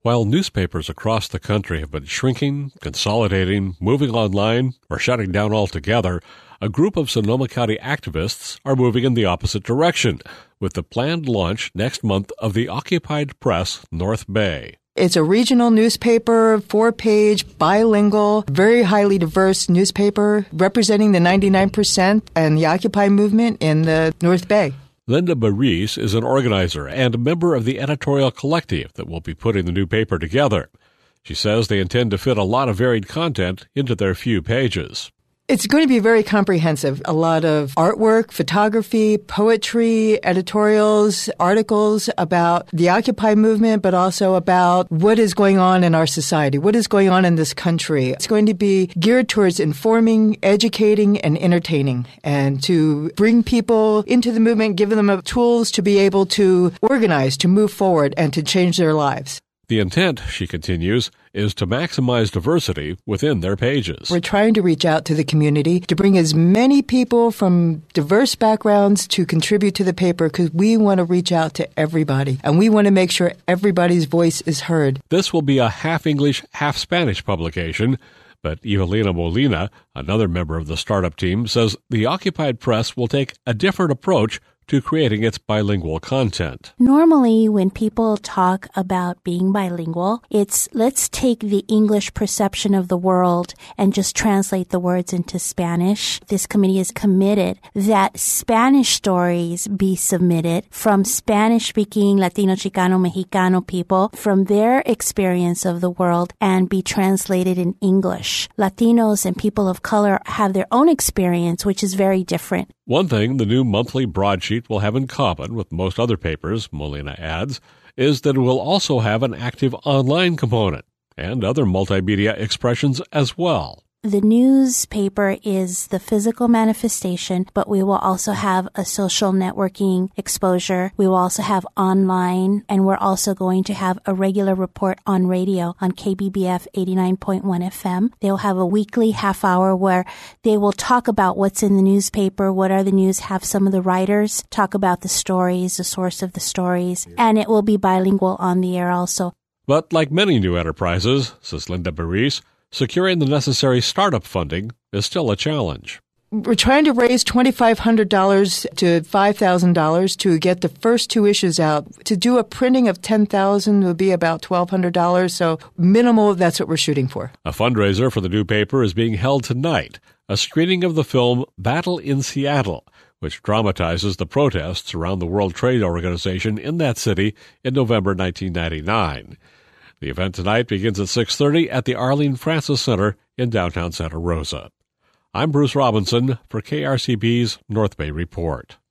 While newspapers across the country have been shrinking, consolidating, moving online, or shutting down altogether, a group of Sonoma County activists are moving in the opposite direction, with the planned launch next month of the Occupied Press North Bay. It's a regional newspaper, 4-page, bilingual, very highly diverse newspaper representing the 99% and the Occupy movement in the North Bay. Linda Baris is an organizer and a member of the editorial collective that will be putting the new paper together. She says they intend to fit a lot of varied content into their few pages. It's going to be very comprehensive. A lot of artwork, photography, poetry, editorials, articles about the Occupy movement, but also about what is going on in our society, what is going on in this country. It's going to be geared towards informing, educating, and entertaining, and to bring people into the movement, give them tools to be able to organize, to move forward, and to change their lives. The intent, she continues, is to maximize diversity within their pages. We're trying to reach out to the community to bring as many people from diverse backgrounds to contribute to the paper because we want to reach out to everybody and we want to make sure everybody's voice is heard. This will be a half-English, half-Spanish publication, but Evelina Molina, another member of the startup team, says the Occupied Press will take a different approach to creating its bilingual content. Normally, when people talk about being bilingual, it's let's take the English perception of the world and just translate the words into Spanish. This committee is committed that Spanish stories be submitted from Spanish-speaking Latino, Chicano, Mexicano people from their experience of the world and be translated in English. Latinos and people of color have their own experience, which is very different. One thing the new monthly broadsheet will have in common with most other papers, Molina adds, is that it will also have an active online component and other multimedia expressions as well. The newspaper is the physical manifestation, but we will also have a social networking exposure. We will also have online, and we're also going to have a regular report on radio on KBBF 89.1 FM. They'll have a weekly half hour where they will talk about what's in the newspaper, what are the news, have some of the writers talk about the stories, the source of the stories, and it will be bilingual on the air also. But like many new enterprises, says Linda Baris, securing the necessary startup funding is still a challenge. We're trying to raise $2,500 to $5,000 to get the first 2 issues out. To do a printing of 10,000 would be about $1,200, so minimal, that's what we're shooting for. A fundraiser for the new paper is being held tonight, a screening of the film Battle in Seattle, which dramatizes the protests around the World Trade Organization in that city in November 1999. The event tonight begins at 6:30 at the Arlene Francis Center in downtown Santa Rosa. I'm Bruce Robinson for KRCB's North Bay Report.